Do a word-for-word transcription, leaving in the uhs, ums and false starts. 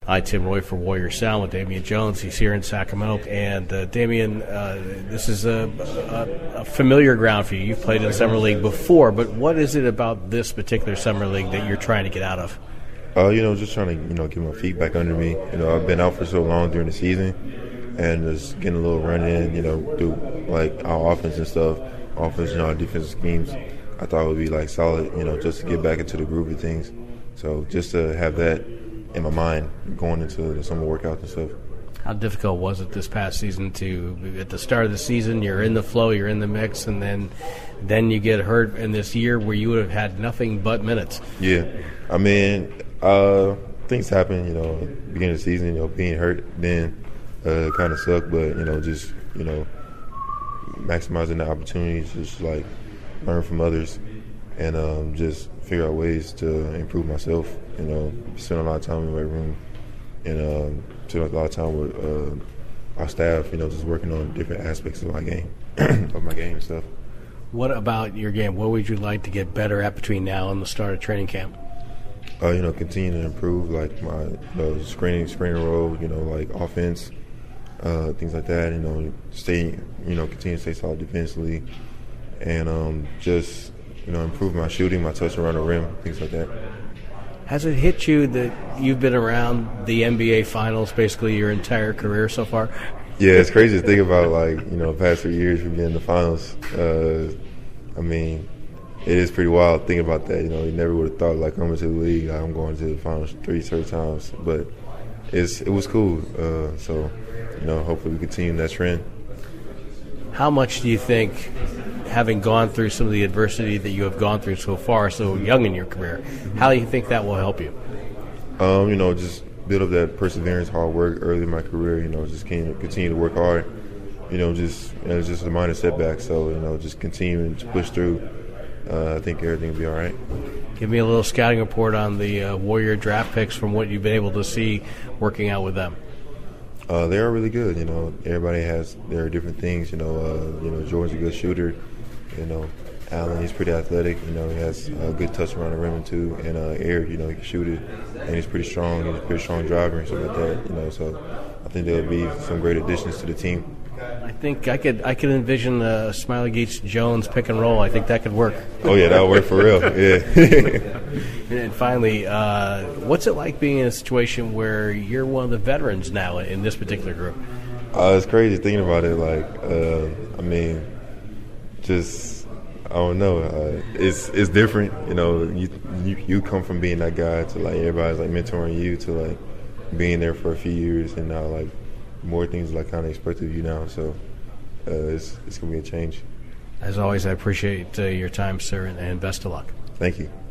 Hi, Tim Roy for Warrior Sound with Damian Jones. He's here in Sacramento. And, uh, Damian, uh, this is a, a, a familiar ground for you. You've played in Summer League before, but what is it about this particular Summer League that you're trying to get out of? Uh, you know, just trying to, you know, get my feet back under me. You know, I've been out for so long during the season, and just getting a little run in, you know, do, like, our offense and stuff, offense and our defensive schemes, I thought it would be, like, solid, you know, just to get back into the groove of things. So just to have that in my mind going into the summer workouts and stuff. How difficult was it this past season to, at the start of the season, you're in the flow, you're in the mix, and then then you get hurt in this year where you would have had nothing but minutes? Yeah. I mean, uh, things happen, you know, beginning of the season, you know, being hurt then uh, kind of sucked, but, you know, just, you know, maximizing the opportunities, just, like, learn from others and um, just figure out ways to improve myself, you know, spend a lot of time in the weight room and um, spend a lot of time with uh, our staff, you know, just working on different aspects of my game, of my game and stuff. What about your game? What would you like to get better at between now and the start of training camp? Uh, you know, continue to improve, like, my you know, screening, screening role, you know, like offense, uh, things like that, you know, stay, you know, continue to stay solid defensively and um, just, you know, improve my shooting, my touch around the rim, things like that. Has it hit you that you've been around the N B A Finals basically your entire career so far? Yeah, it's crazy to think about, like, you know, past three years we've been in the finals. Uh, I mean, it is pretty wild thinking about that. You know, you never would have thought, like, coming to the league, I'm going to the finals three straight times. But it's it was cool. Uh, so, you know, hopefully we continue that trend. How much do you think, having gone through some of the adversity that you have gone through so far, so young in your career, how do you think that will help you? Um, you know, just build up that perseverance, hard work early in my career, you know, just continue, continue to work hard. You know, just you know, it's just a minor setback, so, you know, just continuing to push through. Uh, I think everything will be all right. Give me a little scouting report on the uh, Warrior draft picks from what you've been able to see working out with them. Uh, they are really good. You know, everybody has their different things. You know, uh, you know, Jordan's a good shooter. You know, Allen, he's pretty athletic. You know, he has a good touch around the rim too. And uh, Eric, you know, he can shoot it, and he's pretty strong. He's a pretty strong driver and stuff like that. You know, so I think there'll be some great additions to the team. I think I could I could envision a Smiley Gates Jones pick and roll. I think that could work. Oh yeah, that would work for real. Yeah. And finally, uh, what's it like being in a situation where you're one of the veterans now in this particular group? Uh, it's crazy thinking about it. Like, uh, I mean, just I don't know. Uh, it's it's different. You know, you, you you come from being that guy to, like, everybody's like mentoring you to, like, being there for a few years, and now, like, more things like kind of expected of you now. So uh, it's it's gonna be a change. As always, I appreciate uh, your time, sir, and, and best of luck. Thank you.